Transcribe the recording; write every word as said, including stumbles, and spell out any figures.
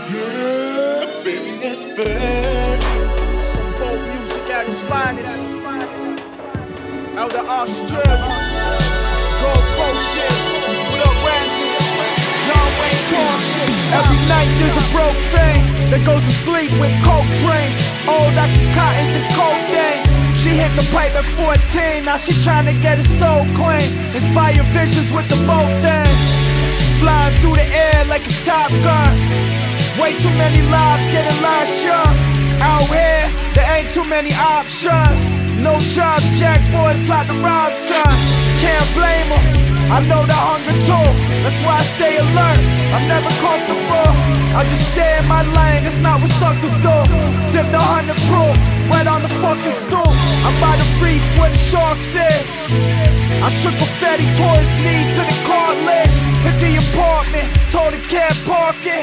Yeah, baby, at first. Some folk music at its finest. Out of Australia. Gold Coast shit. What up, Ramsey? John Wayne Paul shit. Every night there's a broke thing that goes to sleep with coke dreams. Old Oxycontins and cold days. She hit the pipe at fourteen. Now she tryna get her soul clean. Inspire visions with the both things. Flying through the air like it's Top Gun. Way too many lives getting lost young. Out here, there ain't too many options. No jobs, jack boys plot to rob son. Can't blame them, I know the hunger too. That's why I stay alert, I'm never comfortable. I just stay in my lane, that's not what suckers do. Sip the hundred proof, right on the fucking stool. I'm by the reef where the sharks is. I shook confetti, tore his knee to the cartilage. Hit the apartment, told the cab park it.